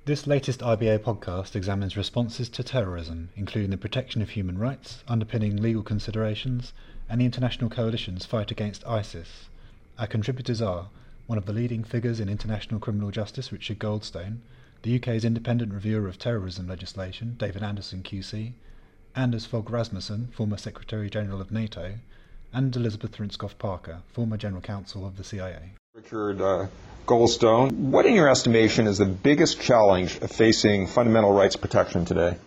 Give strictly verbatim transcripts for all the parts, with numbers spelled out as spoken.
This latest I B A podcast examines responses to terrorism, including the protection of human rights, underpinning legal considerations, and the international coalition's fight against ISIS. Our contributors are one of the leading figures in international criminal justice, Richard Goldstone, the U K's independent reviewer of terrorism legislation, David Anderson Q C, Anders Fogh Rasmussen, former Secretary-General of NATO, and Elizabeth Rinskoff-Parker, former General Counsel of the C I A. Richard uh, Goldstone, what in your estimation is the biggest challenge facing fundamental rights protection today?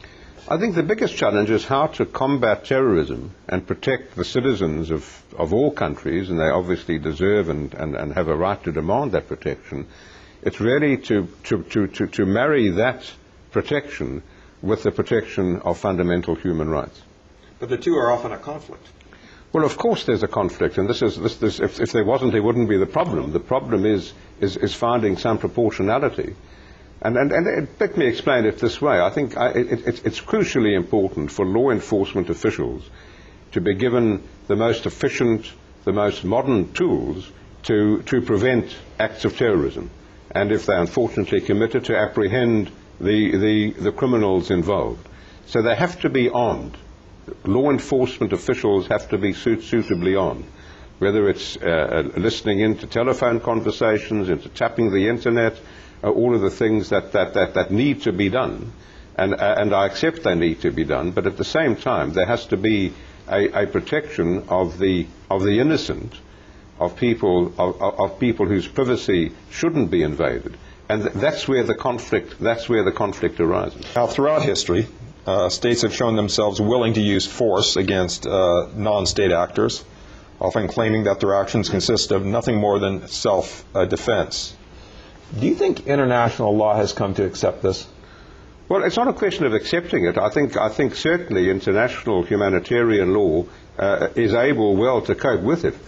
I think the biggest challenge is how to combat terrorism and protect the citizens of, of all countries, and they obviously deserve and, and, and have a right to demand that protection. It's really to, to, to, to, to marry that protection with the protection of fundamental human rights. But the two are often at conflict. Well, of course there's a conflict, and this is, this, this, if, if there wasn't, it wouldn't be the problem. The problem is, is, is finding some proportionality. And, and, and it, let me explain it this way. I think I, it, it, it's crucially important for law enforcement officials to be given the most efficient, the most modern tools to, to prevent acts of terrorism. And if they're unfortunately committed, to apprehend the, the, the criminals involved. So they have to be armed. Law enforcement officials have to be suit suitably armed, whether it's uh, listening into telephone conversations, into tapping the internet, uh, all of the things that, that, that, that need to be done. And, uh, and I accept they need to be done, but at the same time there has to be a, a protection of the, of the innocent, of people, of, of people whose privacy shouldn't be invaded. And th that's where the conflict, that's where the conflict arises. Now, throughout history, Uh, states have shown themselves willing to use force against uh, non-state actors, often claiming that their actions consist of nothing more than self-defense. Uh, Do you think international law has come to accept this? Well, it's not a question of accepting it. I think, I think certainly international humanitarian law uh, is able well to cope with it.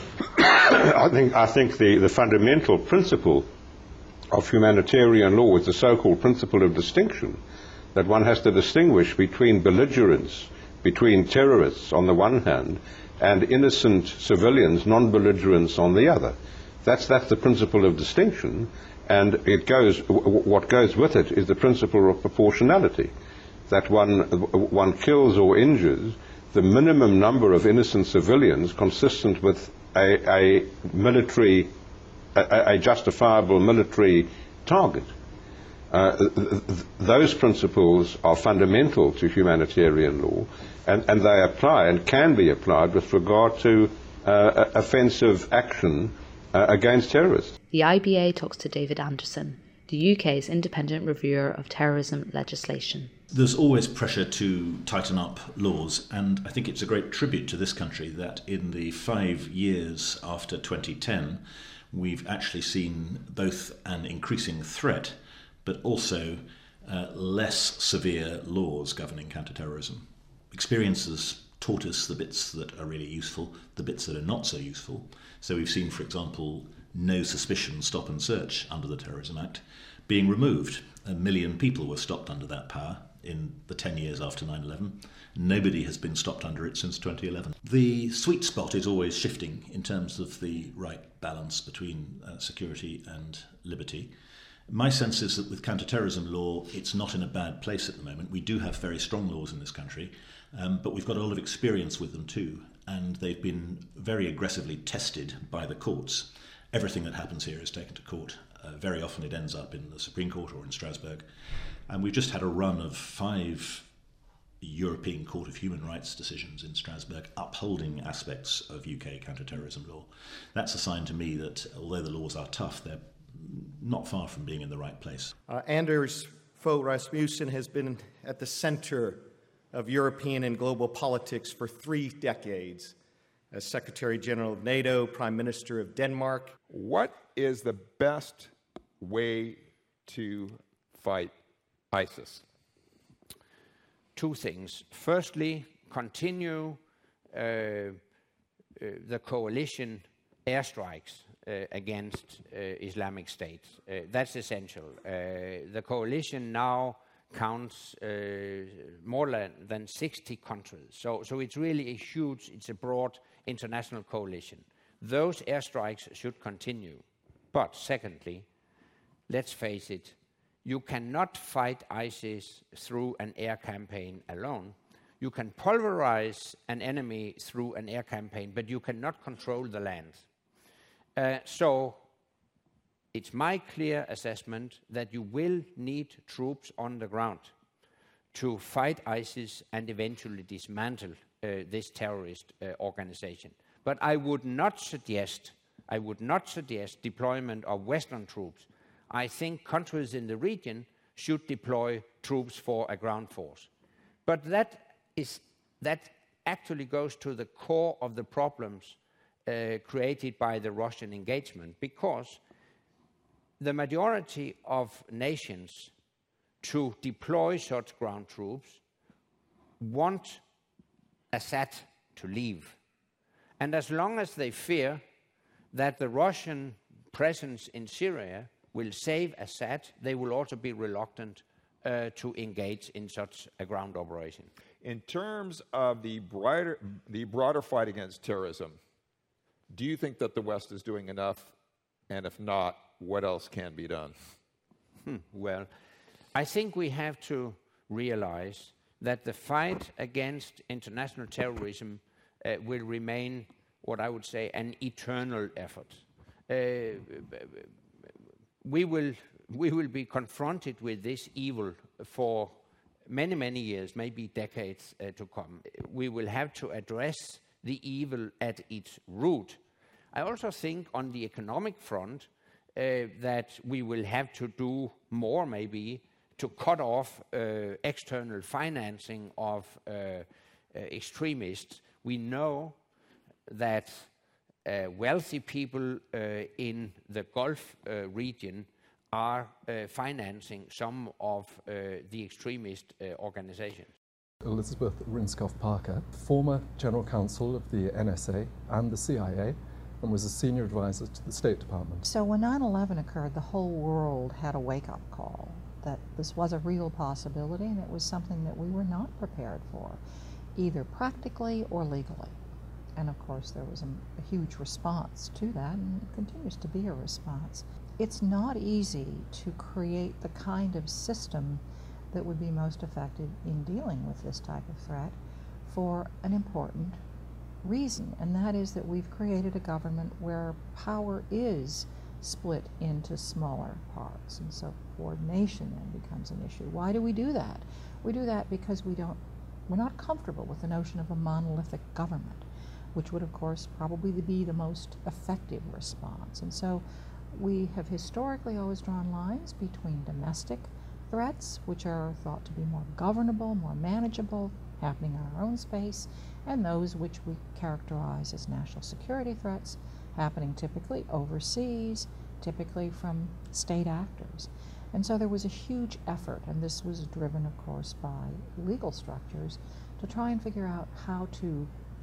I think, I think the, the fundamental principle of humanitarian law is the so-called principle of distinction, that one has to distinguish between belligerents, between terrorists on the one hand, and innocent civilians, non-belligerents on the other. That's, that's the principle of distinction, and it goes, w what goes with it is the principle of proportionality, that one, one kills or injures the minimum number of innocent civilians consistent with a, a military, a, a justifiable military target. Uh, th th those principles are fundamental to humanitarian law, and, and they apply and can be applied with regard to uh, offensive action uh, against terrorists. The I B A talks to David Anderson, the U K's independent reviewer of terrorism legislation. There's always pressure to tighten up laws, and I think it's a great tribute to this country that in the five years after twenty ten, we've actually seen both an increasing threat but also uh, less severe laws governing counterterrorism. Experience has taught us the bits that are really useful, the bits that are not so useful. So we've seen, for example, no suspicion stop and search under the Terrorism Act being removed. A million people were stopped under that power in the ten years after nine eleven. Nobody has been stopped under it since twenty eleven. The sweet spot is always shifting in terms of the right balance between uh, security and liberty. My sense is that with counterterrorism law, it's not in a bad place at the moment. We do have very strong laws in this country, um, but we've got a lot of experience with them too, and they've been very aggressively tested by the courts. Everything that happens here is taken to court. Uh, very often it ends up in the Supreme Court or in Strasbourg. And we've just had a run of five European Court of Human Rights decisions in Strasbourg upholding aspects of U K counterterrorism law. That's a sign to me that although the laws are tough, they're not far from being in the right place. Uh, Anders Fogh Rasmussen has been at the center of European and global politics for three decades as Secretary General of NATO, Prime Minister of Denmark. What is the best way to fight ISIS? Two things. Firstly, continue uh, uh, the coalition airstrikes Uh, against uh, Islamic State. Uh, that's essential. Uh, the coalition now counts uh, more than sixty countries. So, so it's really a huge, it's a broad international coalition. Those airstrikes should continue. But secondly, let's face it, you cannot fight ISIS through an air campaign alone. You can pulverize an enemy through an air campaign, but you cannot control the land. Uh, so it's my clear assessment that you will need troops on the ground to fight ISIS and eventually dismantle uh, this terrorist uh, organization. But I would not suggest, I would not suggest deployment of Western troops. I think countries in the region should deploy troops for a ground force. But that is that actually goes to the core of the problems uh, created by the Russian engagement, because the majority of nations to deploy such ground troops want Assad to leave. And as long as they fear that the Russian presence in Syria will save Assad, they will also be reluctant uh, to engage in such a ground operation. In terms of the broader, the broader fight against terrorism, do you think that the West is doing enough? And if not, what else can be done? Hmm, well, I think we have to realize that the fight against international terrorism uh, will remain, what I would say, an eternal effort. Uh, we will, we will be confronted with this evil for many, many years, maybe decades uh, to come. We will have to address the evil at its root. I also think on the economic front uh, that we will have to do more, maybe, to cut off uh, external financing of uh, uh, extremists. We know that uh, wealthy people uh, in the Gulf uh, region are uh, financing some of uh, the extremist uh, organizations. Elizabeth Rinskoff-Parker, former General Counsel of the N S A and the C I A, and was a senior advisor to the State Department. So when nine eleven occurred, the whole world had a wake-up call that this was a real possibility, and it was something that we were not prepared for, either practically or legally. And of course there was a, a huge response to that, and it continues to be a response. It's not easy to create the kind of system that would be most effective in dealing with this type of threat for an important reason, and that is that we've created a government where power is split into smaller parts, and so coordination then becomes an issue. Why do we do that? We do that because we don't, we're not comfortable with the notion of a monolithic government, which would of course probably be the most effective response. And so we have historically always drawn lines between domestic threats, which are thought to be more governable, more manageable, happening in our own space, and those which we characterize as national security threats, happening typically overseas, typically from state actors. And so there was a huge effort, and this was driven, of course, by legal structures, to try and figure out how to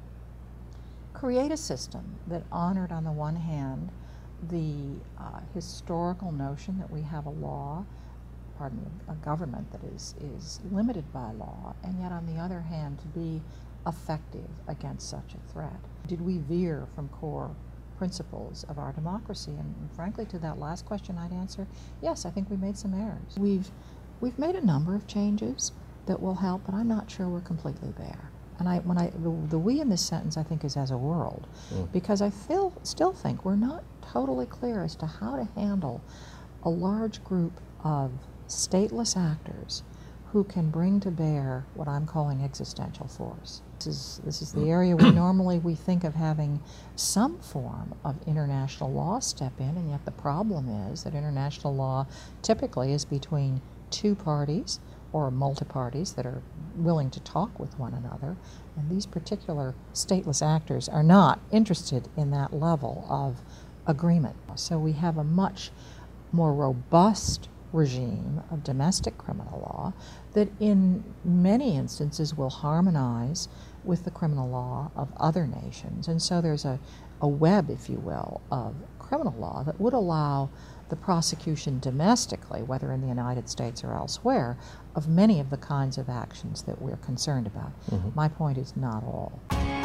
create a system that honored, on the one hand, the uh, historical notion that we have a law, pardon me, a government that is, is limited by law, and yet on the other hand to be effective against such a threat. Did we veer from core principles of our democracy? And, and frankly, to that last question I'd answer, yes, I think we made some errors. We've, we've made a number of changes that will help, but I'm not sure we're completely there. And I, when I, the, the we in this sentence, I think, is as a world, mm. because I feel, still think we're not totally clear as to how to handle a large group of stateless actors who can bring to bear what I'm calling existential force. This is, this is the area where normally we think of having some form of international law step in, and yet the problem is that international law typically is between two parties or multi-parties that are willing to talk with one another, and these particular stateless actors are not interested in that level of agreement. So we have a much more robust regime of domestic criminal law that in many instances will harmonize with the criminal law of other nations. And so there's a, a web, if you will, of criminal law that would allow the prosecution domestically, whether in the United States or elsewhere, of many of the kinds of actions that we're concerned about. Mm-hmm. My point is not all.